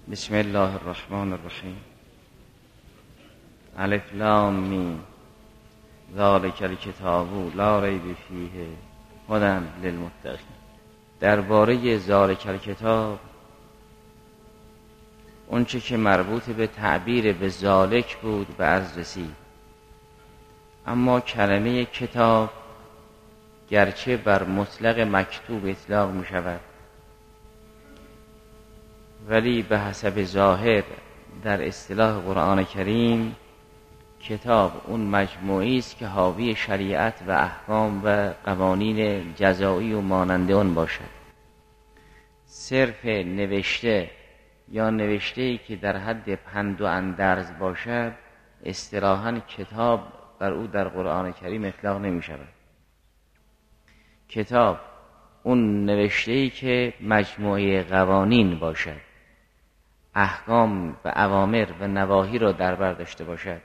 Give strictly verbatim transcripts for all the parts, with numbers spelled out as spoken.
بسم الله الرحمن الرحیم. الف لام میم ذالک الکتاب لا ریب فیه هدی للمتقین. درباره ذالک الکتاب، اون چه که مربوط به تعبیر به ذالک بود به عرض رسید. اما کلمه کتاب گرچه بر مطلق مکتوب اطلاق می شود، ولی به حسب ظاهر در اصطلاح قرآن کریم کتاب اون مجموعی است که حاوی شریعت و احکام و قوانین جزایی و مانند آن باشد. صرف نوشته یا نوشته‌ای که در حد پند و اندرز باشد اصطلاحاً کتاب بر او در قرآن کریم اطلاق نمی شود. کتاب اون نوشته‌ای که مجموعه قوانین باشد، احکام و اوامر و نواهی را در بر داشته باشد.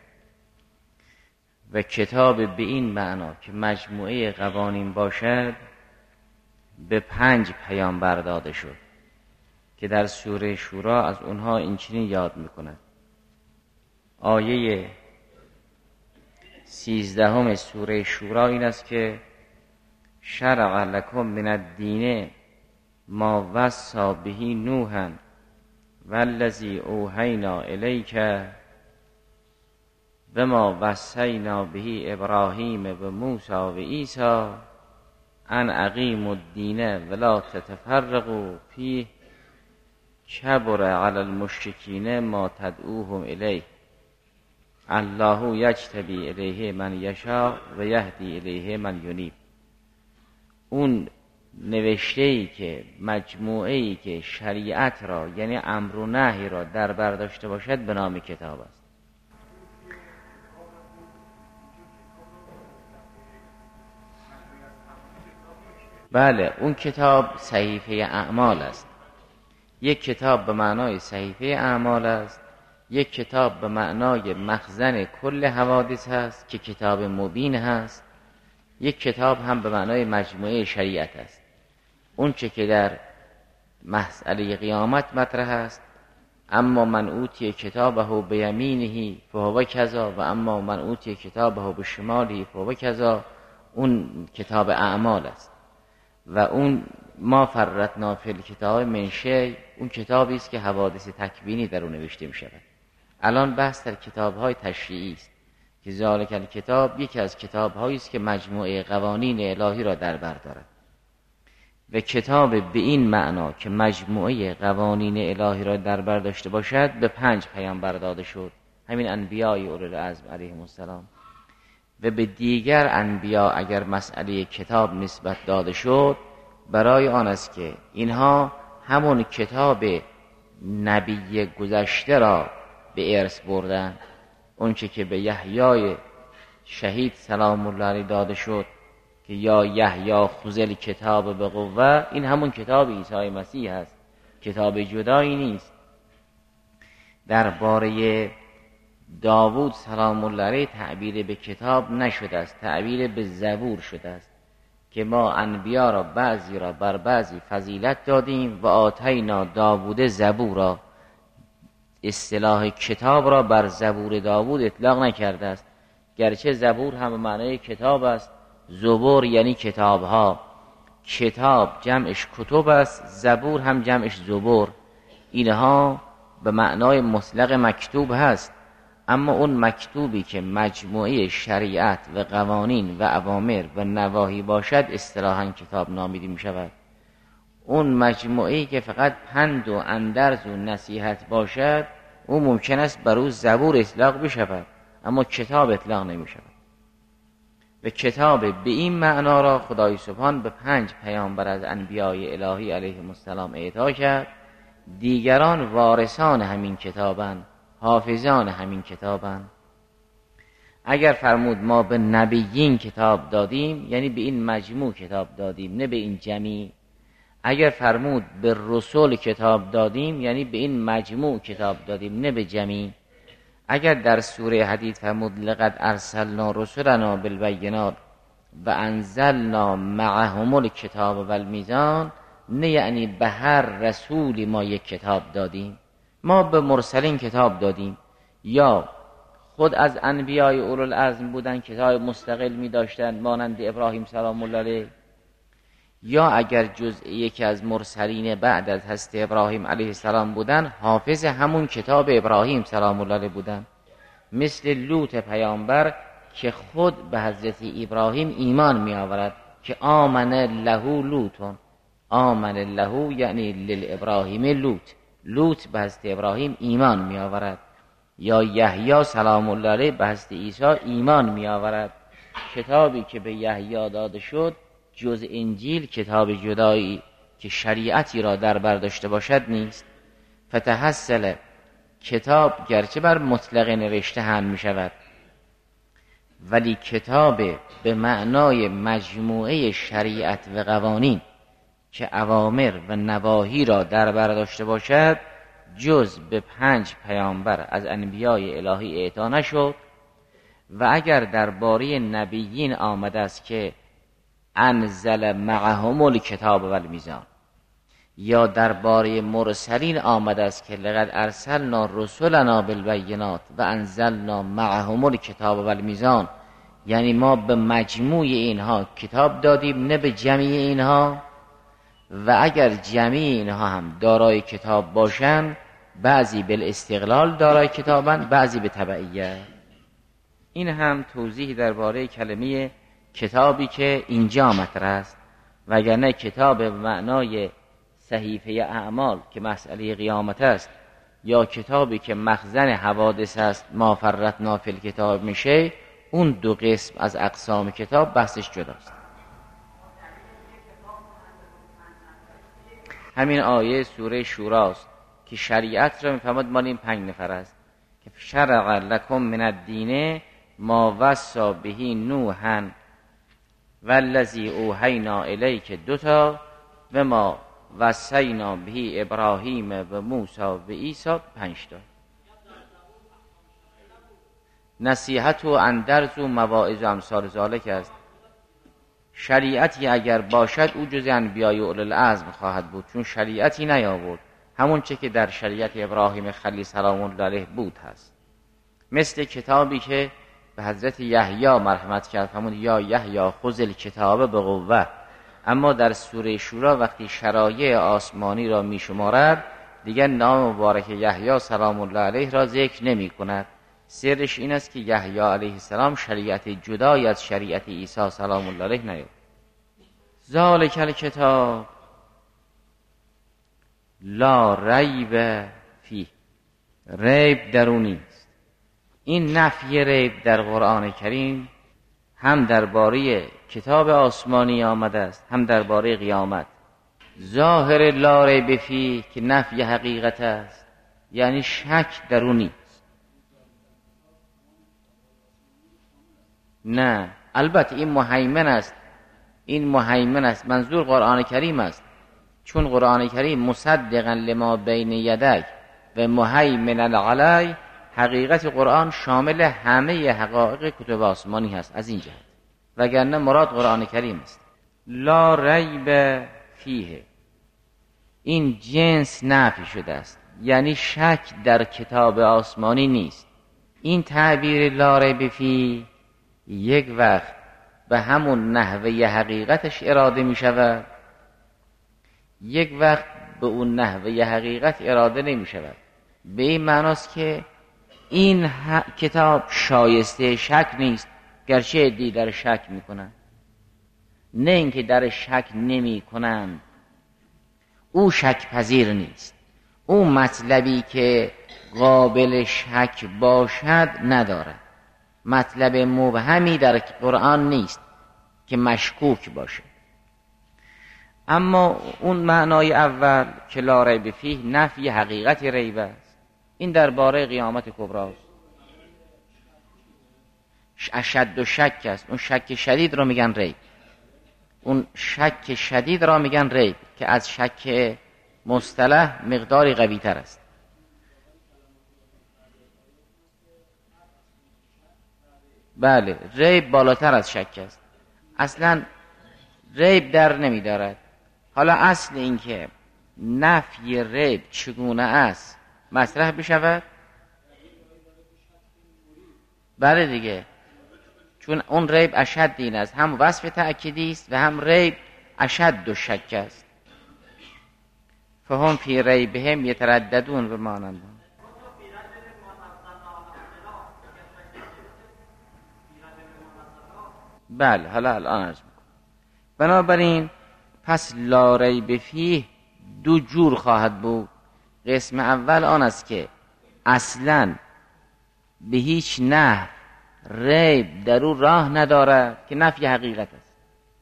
و کتاب به این معنا که مجموعه قوانین باشد به پنج پیامبر داده شد که در سوره شورا از اونها این چنین یاد میکند. آیه سیزدهم سوره شورا این است که شرع لکم من الدین ما وصی به نوحا والذی اوحینا الیک و ما وصینا به ابراهیم و موسی و عیسی ان اقیموا الدین ولا تتفرقوا فیه کبر علی المشرکین ما تدعوهم الیه الله یجتبی الیه من یشاء و یهدی الیه من ینیب. اون نوشته‌ای که مجموعه‌ای که شریعت را یعنی امر و نهی را در بر داشته باشد به نام کتاب است. بله، اون کتاب صحیفه اعمال است. یک کتاب به معنای صحیفه اعمال است، یک کتاب به معنای مخزن کل حوادث هست که کتاب مبین هست، یک کتاب هم به معنای مجموعه شریعت است. اون چه که در مسئله قیامت مطرح است، اما من اوتی کتابه بیمینه فهو کذا و اما من اوتی کتابه بشماله فهو کذا، اون کتاب اعمال است. و اون ما فرطنا فی الکتاب من شیء، اون کتابی است که حوادث تکوینی در اون نوشته می شود. الان بحث در کتاب‌های تشریعی است که ذالک الکتاب یکی از کتاب‌هایی است که مجموعه قوانین الهی را در بر دارد. و کتاب به این معنا که مجموعه قوانین الهی را در بر داشته باشد به پنج پیامبر داده شد، همین انبیای اولوالعزم علیهم السلام. و به دیگر انبیا اگر مسئله کتاب نسبت داده شد برای آن است که اینها همون کتاب نبی گذشته را به ارث بردن. اون چه که به یحیای شهید سلام الله علیه داده شد که یا یحیی خذ الکتاب به قوه، این همون کتاب عیسی مسیح است، کتاب جدایی نیست. درباره داوود سلام الله علیه تعبیر به کتاب نشده است، تعبیر به زبور شده است که ما انبیا را بعضی را بر بعضی فضیلت دادیم و آتینا داوود زبورا. اصطلاح کتاب را بر زبور داوود اطلاق نکرده است، گرچه زبور هم معنای کتاب است. زبور یعنی کتاب ها، کتاب جمعش کتب است، زبور هم جمعش زبور. اینها به معنای مطلق مکتوب هست، اما اون مکتوبی که مجموعه شریعت و قوانین و اوامر و نواهی باشد اصطلاحاً کتاب نامیده می شود. اون مجموعه‌ای که فقط پند و اندرز و نصیحت باشد او ممکن است بر او زبور اطلاق بشود، اما کتاب اطلاق نمی شود. و کتاب به این معنا را خدای سبحان به پنج پیامبر از انبیای الهی علیهم السلام اعطا کرد. دیگران وارثان همین کتابند، حافظان همین کتابند. اگر فرمود ما به نبیین کتاب دادیم یعنی به این مجموع کتاب دادیم، نه به این جمعی. اگر فرمود به رسول کتاب دادیم یعنی به این مجموع کتاب دادیم، نه به جمعی. اگر در سوره حدید فرمود لقد ارسلنا رسلنا بالبینات و انزلنا معهم الکتاب والمیزان، نه یعنی به هر رسولی ما یک کتاب دادیم، ما به مرسلین کتاب دادیم، یا خود از انبیای اولوالعزم بودن کتاب مستقل می داشتن مانند ابراهیم سلام الله علیه، یا اگر جز یکی از مرسلین بعد از حضرت ابراهیم علیه السلام بودن حافظ همون کتاب ابراهیم سلام الله علیه بودن، مثل لوط پیامبر که خود به حضرت ابراهیم ایمان می آورد که آمن له لوط، آمن له یعنی للابراهیم لوط، لوط به حضرت ابراهیم ایمان می آورد. یا یحیی سلام الله علیه به حضرت عیسی ایمان می آورد. کتابی که به یحیی داده شد جز انجیل کتاب جدایی که شریعتی را در بر داشته باشد نیست. فتحصل کتاب گرچه بر مطلق نوشته هم می شود، ولی کتاب به معنای مجموعه شریعت و قوانین که اوامر و نواهی را در بر داشته باشد جز به پنج پیامبر از انبیای الهی اعطا نشد. و اگر درباره نبیین آمده است که انزل معهم الکتاب و المیزان، یا درباره مرسلین آمده است که لقد ارسلنا رسلنا بالبینات و انزلنا معهم الکتاب و المیزان، یعنی ما به مجموع اینها کتاب دادیم نه به جمعی اینها. و اگر جمعی اینها هم دارای کتاب باشند، بعضی بالاستقلال دارای کتابند، بعضی به تبعیت. این هم توضیح درباره کلمه کتابی که اینجا مطرح است، وگرنه کتاب به معنای صحیفه اعمال که مسئله قیامت است، یا کتابی که مخزن حوادث است ما فرطنا فی الکتاب میشه، اون دو قسم از اقسام کتاب بحثش جداست. همین آیه سوره شوراست که شریعت را میفهمد مال این پنج نفر است که شرع لکم من الدین ما وصی به نوحا والذی اوحینا الیک دوتا و ما وصینا به ابراهیم و موسی و عیسی پنج تا. نصیحت و اندرز و مواعظ و امثال ذالک است. شریعتی اگر باشد او جز انبیای اولوالعزم خواهد بود، چون شریعتی نیاورد، همون چه که در شریعت ابراهیم خلیل سلام الله علیه بود هست. مثل کتابی که به حضرت یحیی مرحمت کرد، همون یا یحیی خذ الکتاب به قوه، اما در سوره شورا وقتی شرایع آسمانی را می شمارد دیگر نام مبارک یحیی سلام الله علیه را ذکر نمی کند. سرش این است که یحیی علیه السلام شریعت جدای از شریعت عیسی سلام الله علیه نیاورد. ذالک الکتاب لا ریب فیه، ریب در اون نیست. این نفی ریب در قرآن کریم هم درباره کتاب آسمانی آمده است، هم درباره قیامت. ظاهر لا ریب فیه که نفی حقیقت است، یعنی شک در اون نیست. نه، البته این مهیمن است، این مهیمن است، منظور قرآن کریم است، چون قرآن کریم مصدقا لما بین یدک و مهیمن علی، حقیقت قرآن شامل همه حقایق کتب آسمانی هست از این جهت، وگرنه مراد قرآن کریم است. لا ریب فیه، این جنس نفی شده است، یعنی شک در کتاب آسمانی نیست. این تعبیر لا ریب فیه یک وقت به همون نحوه حقیقتش اراده می شود، یک وقت به اون نحوه حقیقت اراده نمی شود. به این معناست که این کتاب شایسته شک نیست، گرچه عده‌ای در شک می کنند، نه اینکه در شک نمی کنند، او شک پذیر نیست. او مطلبی که قابل شک باشد ندارد، مطلب مبهمی در قرآن نیست که مشکوک باشه. اما اون معنای اول که لا ریب فیه نفی حقیقت ریب است، این درباره قیامت کبری است. اشد و شک است، اون شک شدید را میگن ریب، اون شک شدید را میگن ریب که از شک مصطلح مقداری قوی تر است. بله، ریب بالاتر از شک است، اصلا ریب در نمی دارد. حالا اصل این که نفی ریب چگونه است مطرح بشود. بله دیگه، چون اون ریب اشد این است، هم وصف تأکیدی است و هم ریب اشد و شک است. فهم فی ریبهم یترددون به مانند. بله حالا الان عرض میکنم. بنابراین پس لا ریب فیه دو جور خواهد بود. قسم اول آن است که اصلاً به هیچ نحو ریب در او راه ندارد که نفی حقیقت است.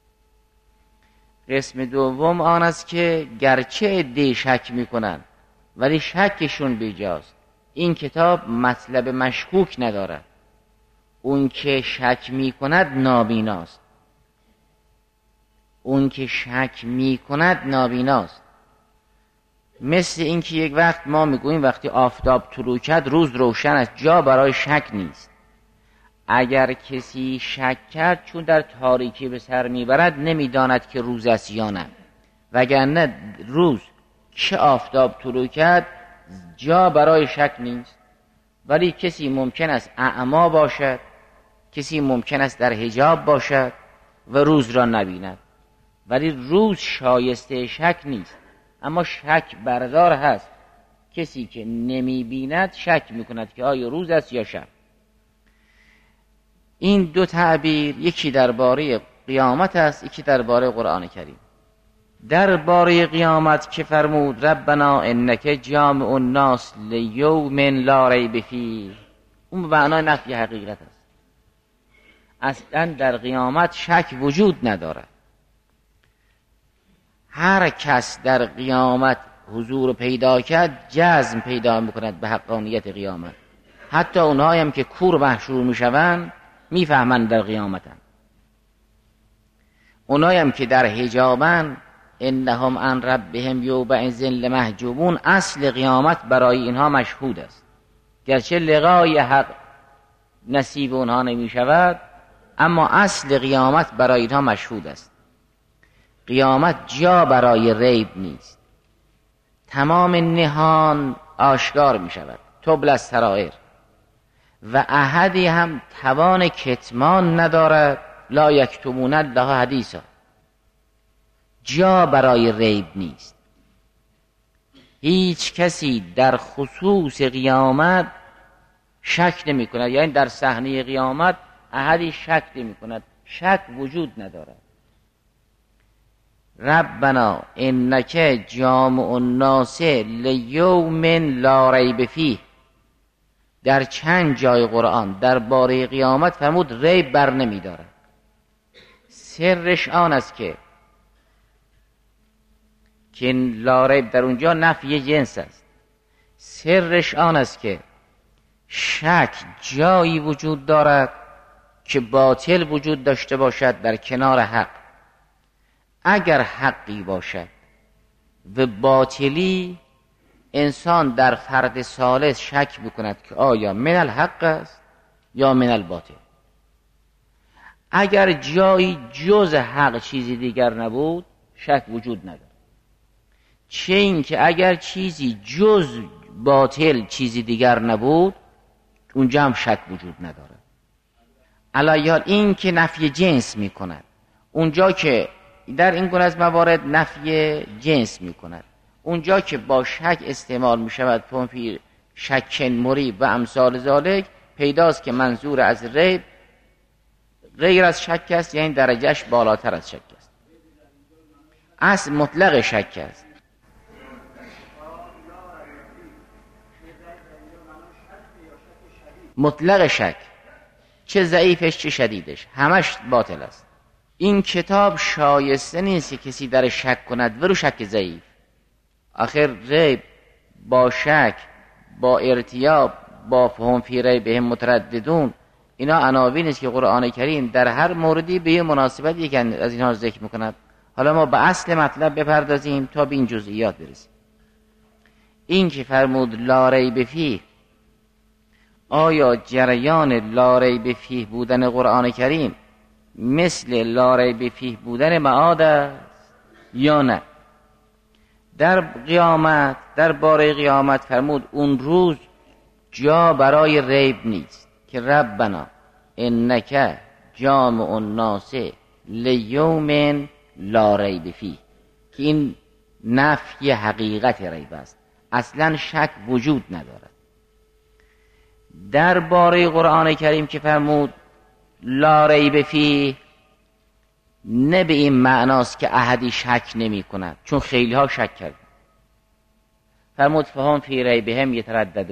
قسم دوم آن است که گرچه عده‌ای شک میکنند ولی شکشون بیجاست. این کتاب مطلب مشکوک ندارد. اون که شک میکند نابیناست. اون که شک میکند نابیناست. مثل این که یک وقت ما میگوییم وقتی آفتاب طلوع کرد روز روشن است، جا برای شک نیست. اگر کسی شک کرد چون در تاریکی به سر میبرد نمیداند که روز است یا نه، وگرنه روز که آفتاب طلوع کرد جا برای شک نیست. ولی کسی ممکن است اعما باشد، کسی ممکن است در حجاب باشد و روز را نبیند، ولی روز شایسته شک نیست. اما شک بردار هست. کسی که نمی بیند شک میکند که آیا روز است یا شب. این دو تعبیر یکی درباره قیامت است، یکی درباره قرآن کریم. درباره قیامت که فرمود ربنا انک جامع الناس لیوم لا ریب فیه، اون به معنای نفی حقیقت است. اصلا در قیامت شک وجود ندارد. هر کس در قیامت حضور پیدا کرد جزم پیدا میکند به حقانیت قیامت. حتی اونهایی هم که کور محشور میشوند میفهمند در قیامتن. اونهایی هم که در حجابن انهم عن ربهم یومئذ لمحجوبون، اصل قیامت برای اینها مشهود است. گرچه لقای حق نصیب اونها نمیشود اما اصل قیامت برای اینها مشهود است. قیامت جا برای ریب نیست. تمام نهان آشکار می شود، تبل السرائر، و احدی هم توان کتمان ندارد. لا یکتمون الله حدیثا، جا برای ریب نیست. هیچ کسی در خصوص قیامت شک نمی کند، یعنی در صحنه قیامت احدی شک نمی کند، شک وجود ندارد. ربنا انک جامع الناس لیوم لا ریب فیه، در چند جای قرآن درباره قیامت فرمود ریب بر نمی دارد. سرش آن است که که لا ریب در اونجا نفی جنس است. سرش آن است که شک جایی وجود دارد که باطل وجود داشته باشد در کنار حق. اگر حقی باشد و باطلی، انسان در فرد ثالث شک بکند که آیا من الحق است یا من الباطل. اگر جایی جز حق چیزی دیگر نبود شک وجود ندارد. چه این که اگر چیزی جز باطل چیزی دیگر نبود اونجا هم شک وجود ندارد. علیه این که نفی جنس می کند، اونجا که در این گونه از موارد نفی جنس می کند، اونجا که با شک استعمال می شود فی شک مریب و امثال ذالک، پیداست که منظور از ریب غیر از شک است، یعنی درجهش بالاتر از شک است. اصل مطلق شک است. مطلق شک، چه ضعیفش چه شدیدش، همش باطل است. این کتاب شایسته نیست که کسی در شک کند ولو شک ضعیف. آخر ریب با شک، با ارتیاب، با فهم فی ریبهم مترددون، اینا عناوین است که قرآن کریم در هر موردی به یه مناسبت یک از اینها ذکر میکند. حالا ما به اصل مطلب بپردازیم تا به این جزئیات برسیم. این که فرمود لا ریب فیه، آیا جریان لا ریب فیه بودن قرآن کریم مثل لا ریب فیه بودن معاد است یا نه؟ در قیامت، در باره قیامت فرمود اون روز جا برای ریب نیست که ربنا انک جامع الناس لیوم لا ریب فیه، که این نفی حقیقت ریب است، اصلا شک وجود ندارد. در باره قرآن کریم که فرمود لا ریب فیه، نه به این معناست که احدی شک نمی کند، چون خیلی ها شک کرد. فرمود فهم فی ریبهم یترددوا.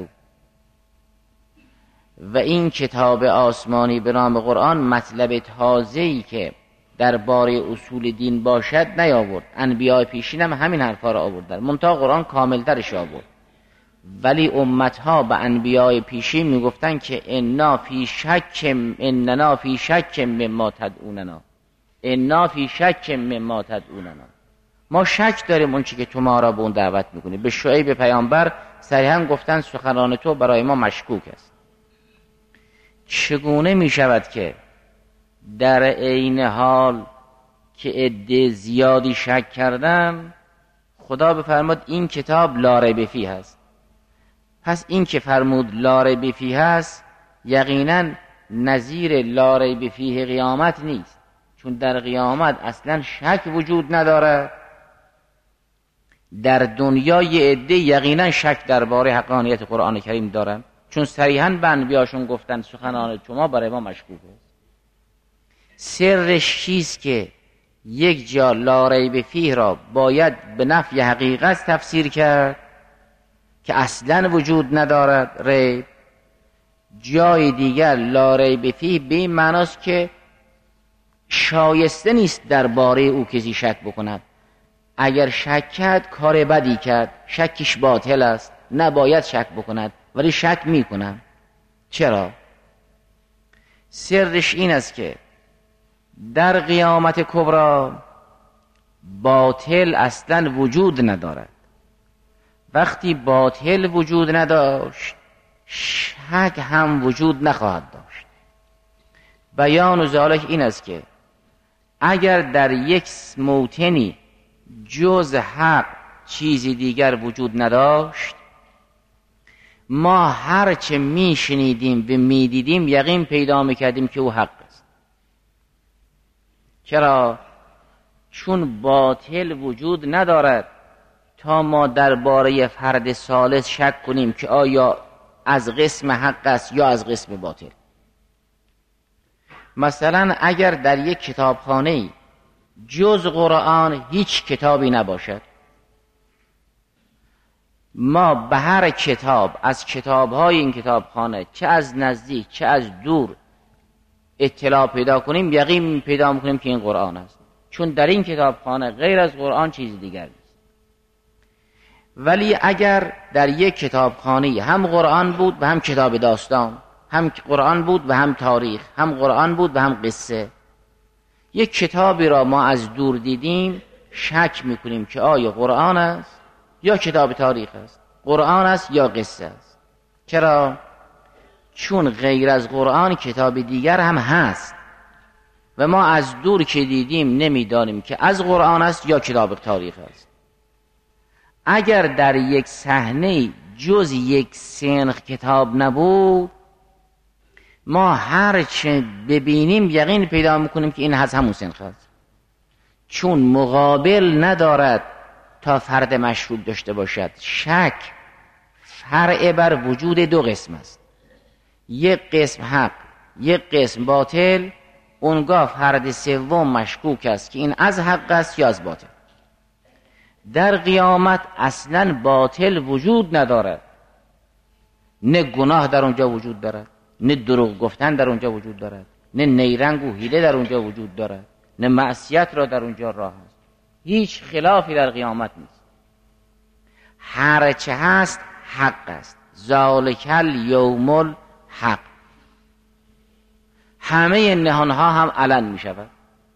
و این کتاب آسمانی به نام قرآن مطلب تازه‌ای که در باره اصول دین باشد نیاورد. انبیاء پیشین هم همین حرفا را آوردن، منتها قرآن کاملترش آورد. ولی امتها به انبیاء پیشین میگفتن که انا فی شک اننا فی شک مما تدعوننا، انا فی شک مما تدعوننا، ما شک داریم اون چی که تو ما را به اون دعوت میکنی. به شعیب پیامبر صریحا گفتن سخنان تو برای ما مشکوک است. چگونه میشود که در عین حال که عده زیادی شک کردن خدا بفرماد این کتاب لا ریب فیه هست؟ پس این که فرمود لا ریب فیه هست یقینا نظیر لا ریب فیه قیامت نیست، چون در قیامت اصلا شک وجود نداره. در دنیا یه عده یقینا شک درباره حقانیت قرآن کریم دارن، چون صریحاً به انبیاشون گفتن سخنان شما برای ما مشکوک است. سرش چیست که یک جا لا ریب فیه را باید به نفی حقیقت تفسیر کرد که اصلا وجود ندارد ریب، جای دیگر لا ریب فیه به این معناست که شایسته نیست درباره او کسی شک بکند. اگر شک کرد کار بدی کرد، شکش باطل است، نباید شک بکند، ولی شک میکنن. چرا؟ سرش این است که در قیامت کبری باطل اصلا وجود ندارد. وقتی باطل وجود نداشت شک هم وجود نخواهد داشت. بیان ذالک این است که اگر در یک موطنی جز حق چیزی دیگر وجود نداشت، ما هرچه می شنیدیم و می دیدیم یقین پیدا می کردیم که او حق است. چرا؟ چون باطل وجود ندارد تا ما درباره فرد ثالث شک کنیم که آیا از قسم حق است یا از قسم باطل. مثلا اگر در یک کتابخانه جز قرآن هیچ کتابی نباشد، ما به هر کتاب از کتاب‌های این کتابخانه چه از نزدیک چه از دور اطلاع پیدا کنیم یقین پیدا می‌کنیم که این قرآن است، چون در این کتابخانه غیر از قرآن چیز دیگر نیست. ولی اگر در یک کتابخانه هم قرآن بود و هم کتاب داستان، هم قرآن بود و هم تاریخ، هم قرآن بود و هم قصه، یک کتابی را ما از دور دیدیم شک میکنیم که آیا قرآن است یا کتاب تاریخ است، قرآن است یا قصه است. چرا؟ چون غیر از قرآن کتاب دیگر هم هست و ما از دور که دیدیم نمیدانیم که از قرآن است یا کتاب تاریخ است. اگر در یک صحنه جز یک سنخ کتاب نبود، ما هر چه ببینیم یقین پیدا میکنیم که این از همون سنخ است، چون مقابل ندارد تا فرد مشروب داشته باشد. شک فرع بر وجود دو قسم است، یک قسم حق یک قسم باطل. اونگاه فرد سوم مشکوک است که این از حق است یا از باطل. در قیامت اصلا باطل وجود ندارد، نه گناه در اونجا وجود دارد، نه دروغ گفتن در اونجا وجود دارد، نه نیرنگ و حیله در اونجا وجود دارد، نه معصیت را در اونجا راه است. هیچ خلافی در قیامت نیست. هر چه هست حق است. ذالک الیوم الحق. همه نهانها هم علن می شود.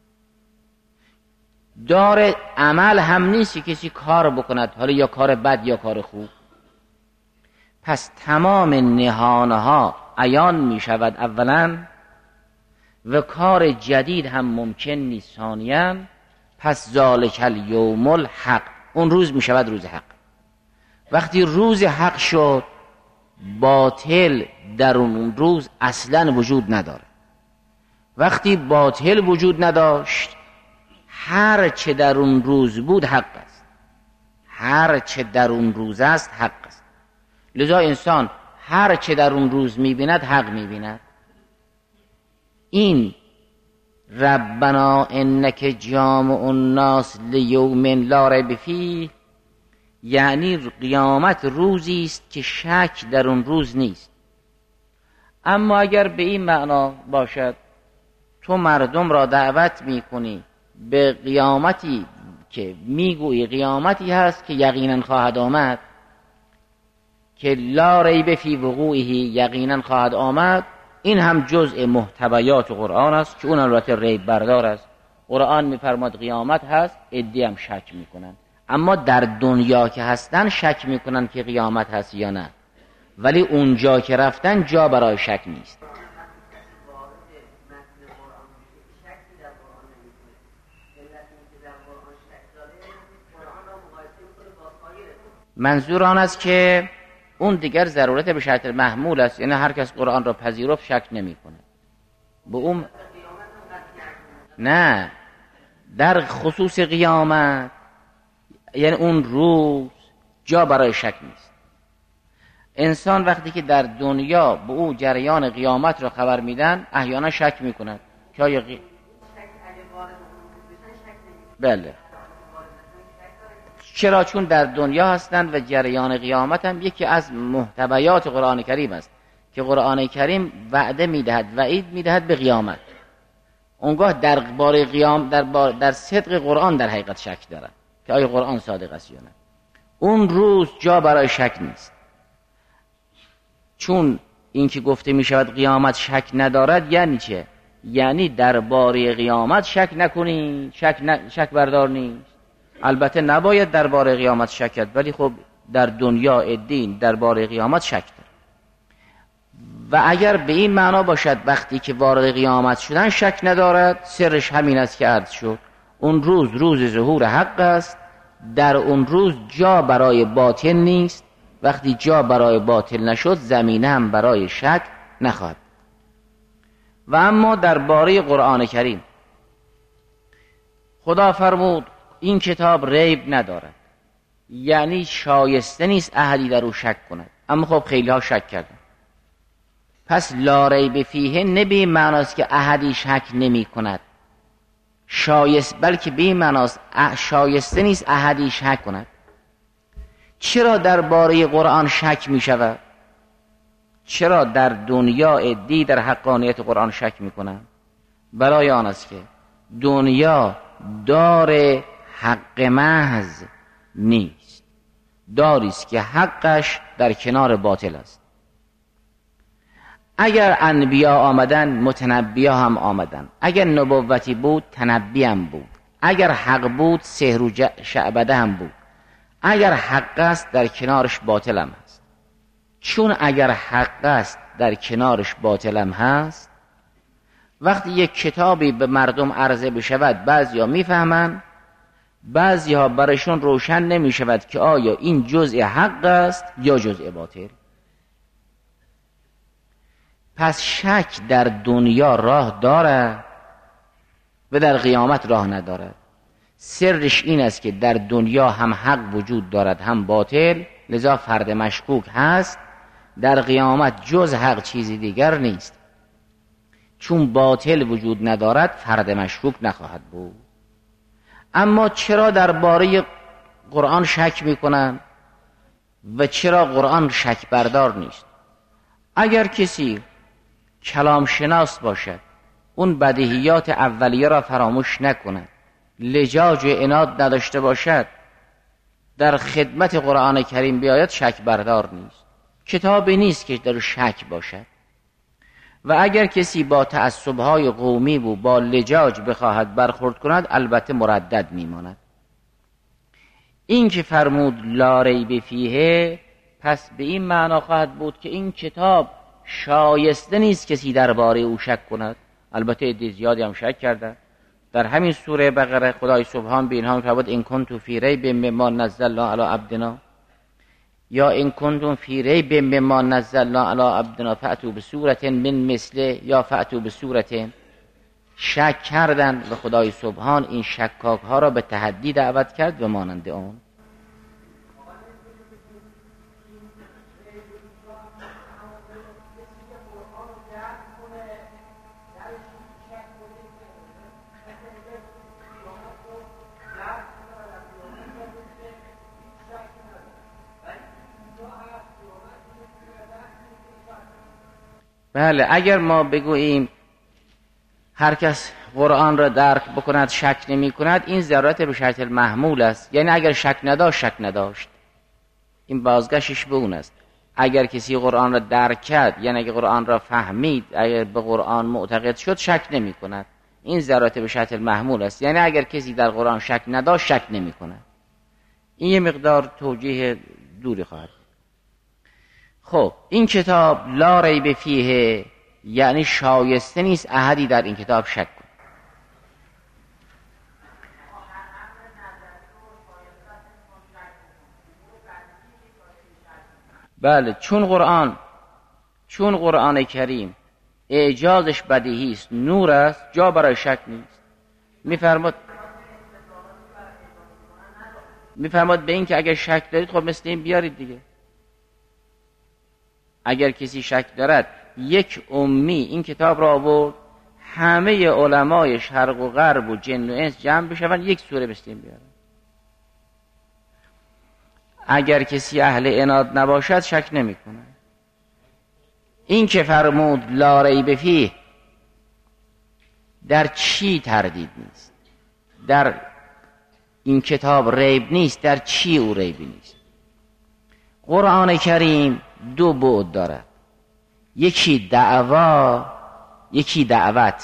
دار عمل هم نیست که کسی کار بکند، حالا یا کار بد یا کار خوب. پس تمام نهانها عیان می شود اولا، و کار جدید هم ممکن نیست ثانیا. پس ذالک الیوم الحق، اون روز می شود روز حق. وقتی روز حق شد باطل در اون روز اصلا وجود نداره. وقتی باطل وجود نداشت هر چه در اون روز بود حق است، هر چه در اون روز است حق است. لذا انسان هر چه در اون روز می‌بیند حق می‌بیند. این ربنا انک جامع الناس لیوم لا ریب فیه یعنی قیامت روزی است که شک در اون روز نیست. اما اگر به این معنا باشد تو مردم را دعوت میکنی به قیامتی که میگویی قیامتی هست که یقینا خواهد آمد، که لا ریب فی وقوعه یقینا خواهد آمد، این هم جزء محتویات قرآن است که اون البته ریب بردار است. قرآن میفرماد قیامت هست، عده‌ای هم شک میکنن، اما در دنیا که هستن شک میکنن که قیامت هست یا نه، ولی اونجا که رفتن جا برای شک نیست. منظور آن است که اون دیگر ضرورت به شرط محمول است، یعنی هر کس قرآن را پذیرفت شک نمی کنه به اون. نه، در خصوص قیامت یعنی اون روز جا برای شک نیست. انسان وقتی که در دنیا به او جریان قیامت را خبر میدن احیانا شک میکند که آیا قی... بله. چرا؟ چون در دنیا هستند و جریان قیامت هم یکی از محتویات قرآن کریم است که قرآن کریم وعده میدهد، وعید میدهد به قیامت. اونگاه در باره قیام در, بار در صدق قرآن در حقیقت شک دارد که آیا قرآن صادق است یا نه. اون روز جا برای شک نیست، چون این که گفته می شود قیامت شک ندارد یعنی چه؟ یعنی در باره قیامت شک نکنی، شک, ن... شک بردار نیست. البته نباید در باره قیامت شک کرد، ولی خب در دنیا الدین در باره قیامت شک دارد. و اگر به این معنا باشد وقتی که وارد قیامت شدن شک ندارد، سرش همین است که عرض شد. اون روز روز ظهور حق است، در اون روز جا برای باطل نیست. وقتی جا برای باطل نشد زمینه هم برای شک نخواهد. و اما درباره قرآن کریم خدا فرمود این کتاب ریب ندارد، یعنی شایسته نیست احدی در او شک کند. اما خب خیلی ها شک کردن. پس لا ریب فیه نه به معناست که احدی شک نمی کند شایست، بلکه به معناست شایسته نیست احدی شک کند. چرا درباره قرآن شک می شود؟ چرا در دنیا عده‌ای در حقانیت قرآن شک می کنند؟ برای آن است که دنیا دار حق محض نیست، داری است که حقش در کنار باطل است. اگر انبیا آمدن متنبیا هم آمدن، اگر نبوتی بود تنبی هم بود، اگر حق بود سحر و شعبده هم بود. اگر حق است در کنارش باطل هم هست. چون اگر حق است در کنارش باطل هم هست، وقتی یک کتابی به مردم عرضه بشود بعضیا میفهمن، بعضیا برایشون روشن نمی شود که آیا این جزء حق است یا جزء باطل. پس شک در دنیا راه دارد و در قیامت راه ندارد. سرش این است که در دنیا هم حق وجود دارد هم باطل، لذا فرد مشکوک هست. در قیامت جز حق چیزی دیگر نیست، چون باطل وجود ندارد فرد مشکوک نخواهد بود. اما چرا درباره قرآن شک میکنن و چرا قرآن شک بردار نیست؟ اگر کسی کلام شناس باشد، اون بدیهیات اولیه را فراموش نکند، لجاج و عناد نداشته باشد، در خدمت قرآن کریم بیاید شک بردار نیست. کتابی نیست که در شک باشد. و اگر کسی با تعصب‌های قومی و با لجاج بخواهد برخورد کند البته مردد میماند. این که فرمود لا ریب فیه، پس به این معنا خواهد بود که این کتاب شایسته نیست کسی درباره او شک کند. البته عده زیادی هم شک کردند. در همین سوره بقره خدای سبحان به اینها می‌فرماید ان کنتم فی ریب مما نزلنا علی عبدنا، یا ان کنتم فی ریب مما نزلنا علی عبدنا فأتوا بسورة من مثله، یا فأتوا بسورة. شک کردن به خدای سبحان این شکاک ها را به تحدی دعوت کرد و مانند اون. بله، اگر ما بگوییم هر کس قرآن را درک بکند شک نمی کند، این ضرورت به شرط المحمول است. یعنی اگر شک نداشت شک نداشت، این بازگشتش به اون است. اگر کسی قرآن را درک کرد، یعنی اگر قرآن را فهمید، اگر به قرآن معتقد شد، شک نمی کند. این ضرورت به شرط المحمول است. یعنی اگر کسی در قرآن شک نداشت شک نمی کند. این یه مقدار توجیه دوری خواهد. خب این کتاب لا ریب فیه، یعنی شایسته نیست احدی در این کتاب شک کند. بله، چون قرآن چون قرآن کریم اعجازش بدیهی است، نور است، جا برای شک نیست. میفرماد میفرماد به این که اگر شک دارید خب مثل این بیارید دیگه. اگر کسی شک دارد، یک امی این کتاب را آورد، همه علمای شرق و غرب و جن و انس جمع بشوند یک سوره مثل این بیارن. اگر کسی اهل عناد نباشد شک نمی کنه. این که فرمود لا ریب فیه، در چی تردید نیست؟ در این کتاب ریب نیست، در چی او ریبی نیست؟ قرآن کریم دو بعد دارد، یکی دعوا، یکی دعوت.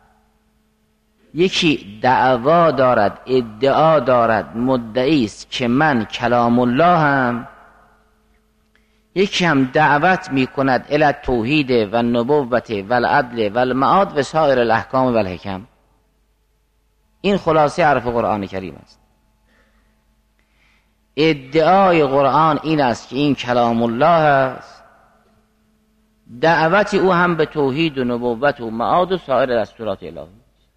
یکی دعوا دارد، ادعا دارد، مدعی است که من کلام الله هم. یکی هم دعوت می کند الی توحید و نبوت و العدل و المعاد و سایر الاحکام و الحکم. این خلاصه حرف قرآن کریم است. ادعای قرآن این است که این کلام الله است، دعوت او هم به توحید و نبوت و معاد و سایر دستورات الهی.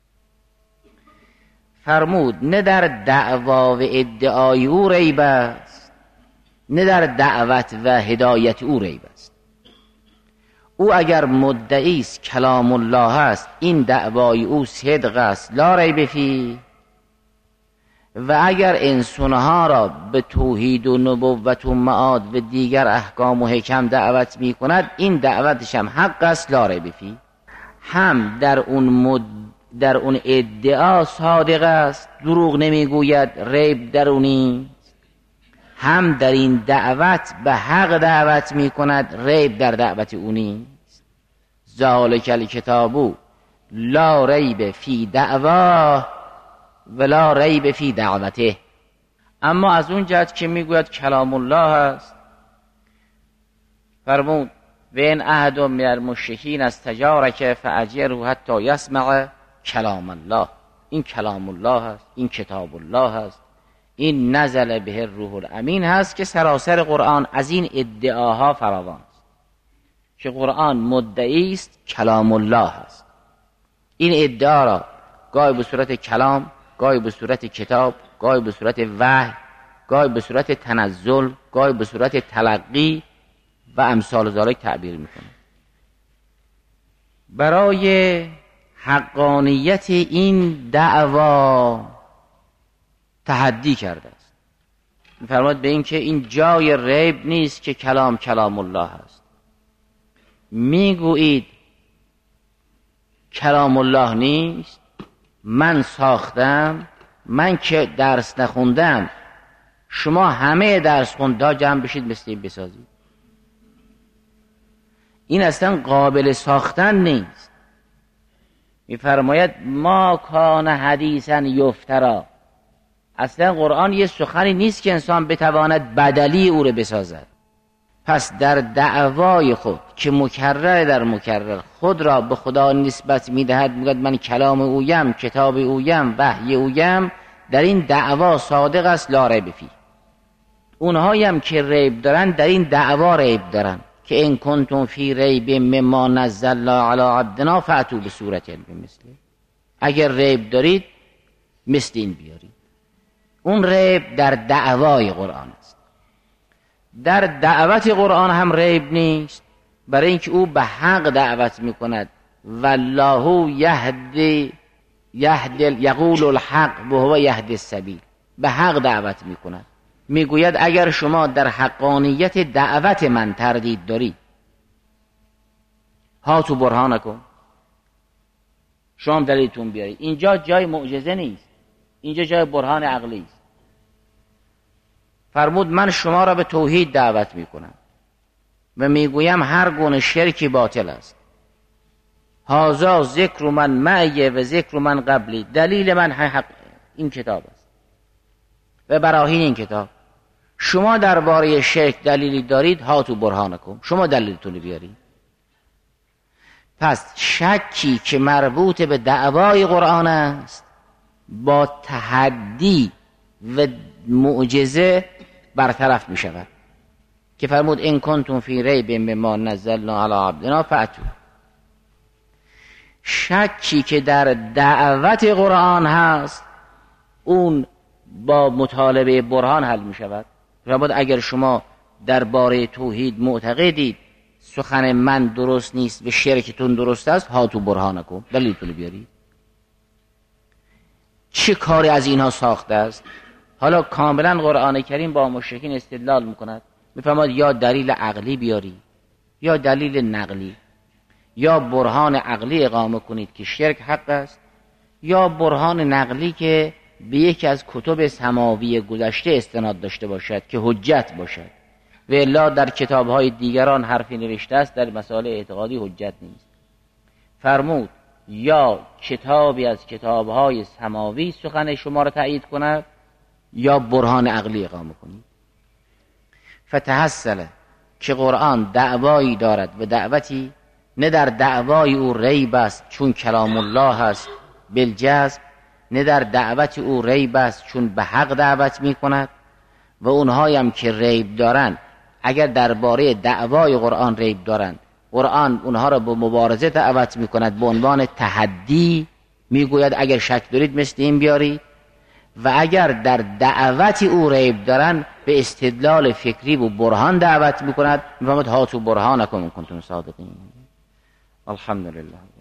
فرمود نه در دعوا و ادعای او ریب است، نه در دعوت و هدایت او ریب است. او اگر مدعی است کلام الله است، این دعوای او صدق است، لا ریب فیه. و اگر انسانها را به توحید و نبوت و معاد و دیگر احکام و حکم دعوت می کند، این دعوتش هم حق است، لا ریب فیه. هم در اون مد... در اون ادعا صادق است، دروغ نمیگوید، ریب درونی. هم در این دعوت به حق دعوت می کند، ریب در دعوت اونی. ذالک الکتاب لا ریب فی دعوا ولا ریب فی دعوته. اما از اون جهت که میگوید کلام الله است، فرمود و ان احد من المشرکین استجارک فاجره حتی یسمع کلام الله. این کلام الله است، این کتاب الله است، این نزل به الروح الامین هست که سراسر قرآن از این ادعاها فراوان است که قرآن مدعی است کلام الله است. این ادعا را گاهی به صورت کلام، گاهی به صورت کتاب، گاهی به صورت وحی، گاهی به صورت تنزل، گاهی به صورت تلقی و امثال ذالک تعبیر میکنه. برای حقانیت این دعوا تحدی کرده است. می‌فرماید به این که این جای ریب نیست که کلام کلام الله است. میگویید کلام الله نیست، من ساختم، من که درس نخوندم، شما همه درس خونده جمع بشید مثل این بسازید. این اصلا قابل ساختن نیست. میفرماید ما کان حدیثا یفترا. اصلا قرآن یه سخنی نیست که انسان بتواند بدلی او رو بسازد. پس در دعوای خود که مکرر در مکرر خود را به خدا نسبت میدهد، میگوید من کلام اویم، کتاب اویم، وحی اویم، در این دعوا صادق است، لا ریب فیه. اونهایی هم که ریب دارن در این دعوا ریب دارن که ان کنتم فی ریب مما نزلنا علی عبدنا فأتوا بسورة بمثله. اگر ریب دارید مثل این بیارید. اون ریب در دعوای قرآن است. در دعوت قرآن هم ریب نیست، برای اینکه او به حق دعوت میکند. والله یهدی یهدی یقول الحق و هو یهدی السبیل. به حق دعوت میکند، میگوید اگر شما در حقانیت دعوت من تردید دارید، هاتوا برهانکم، شما دلیلتون بیارید. اینجا جای معجزه نیست، اینجا جای برهان عقلی است. فرمود من شما را به توحید دعوت میکنم و میگویم هر گونه شرکی باطل است. هذا ذکر من معی و ذکر من قبلی. دلیل من حق این کتاب است و براهین این کتاب. شما درباره شرک دلیلی دارید، هاتوا برهانکم، شما دلیلتون بیارید. پس شکی که مربوط به دعوای قرآن است با تحدی و معجزه برطرف می شود که فرمود ان کنتم فی ریب مما نزلنا علی عبدنا فأتوا. شکی که در دعوت قرآن هست اون با مطالبه برهان حل می شود. فرمود اگر شما درباره توحید معتقدید سخن من درست نیست و شرکتون درست است، هاتوا برهانکم، دلیلتون بیارید. چه کاری از اینها ساخته است؟ حالا کاملا قرآن کریم با مشرکین استدلال میکند، میفرماید یا دلیل عقلی بیاری یا دلیل نقلی، یا برهان عقلی اقامه کنید که شرک حق است، یا برهان نقلی که به یکی از کتب سماوی گذشته استناد داشته باشد که حجت باشد، و الا در کتاب‌های دیگران حرفی نوشته است در مسائل اعتقادی حجت نیست. فرمود یا کتابی از کتاب‌های سماوی سخن شما را تایید کند یا برهان عقلی اقامه کنید. فتحصل که قرآن دعوایی دارد و دعوتی نه در دعوای او ریب است چون کلام الله است بالجزم، نه در دعوت او ریب است چون به حق دعوت می کند. و اونهایی هم که ریب دارن اگر درباره دعوای قرآن ریب دارند، قرآن اونها را به مبارزه دعوت می کند به عنوان تحدی، میگوید اگر شک دارید مثل این بیارید. و اگر در دعوت او ریب دارن به استدلال فکری و برهان دعوت می کند، میفهمد هاتوا برهانکم ان کنتم صادقین. الحمدلله.